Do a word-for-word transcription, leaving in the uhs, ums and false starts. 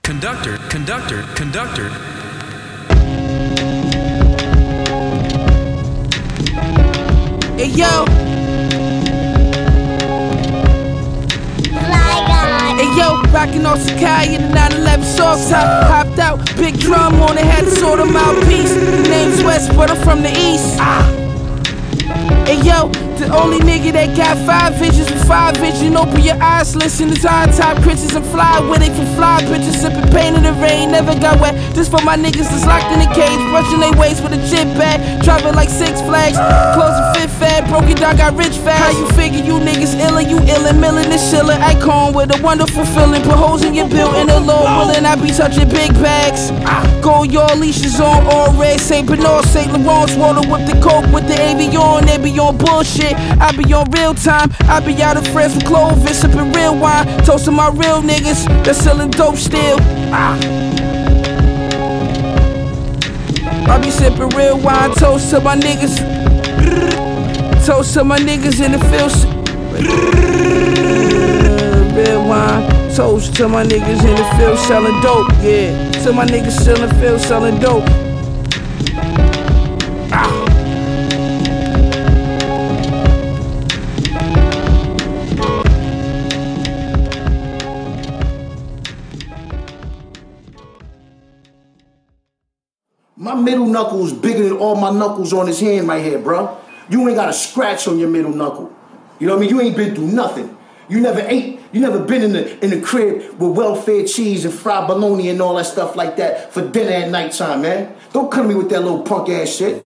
Conductor, conductor, conductor. Hey yo. Hey yo, rockin' on Sakai in the nine eleven soft top. Hopped out, big drum on it, had to sort of mouthpiece. Name's West, but I'm from the east. Hey yo, the only nigga that got five visions with five vision. Open your eyes, listen to high top creatures and fly with it from fly bitches. Sipping pain in the rain, never got wet. Just for my niggas that's locked in the cage, brushing their waist with a chip bag. Driving like Six Flags, closing fit fat. Broken down, got rich fast. How you figure you niggas illin'? You illin', millin' this shillin'. Icon with a wonderful feeling. Put holes in your building alone, willin'. I be touching big bags. Go your leashes on, all red. Saint Bernard, Saint Laurent's water with the coke with the A V on. They be on bullshit. I be on real time. I be out of friends with Clovis, sipping real wine. Toasting my real niggas that's selling dope still. Ah. I be sipping real wine. Toast to my niggas. Toast to my niggas in the field. Real wine. Toast to my niggas in the field selling dope. Yeah. To my niggas still in the field selling dope. Ah. My middle knuckle is bigger than all my knuckles on his hand right here, bro. You ain't got a scratch on your middle knuckle. You know what I mean? You ain't been through nothing. You never ate. You never been in the in the crib with welfare cheese and fried bologna and all that stuff like that for dinner at nighttime, man. Don't come to me with that little punk ass shit.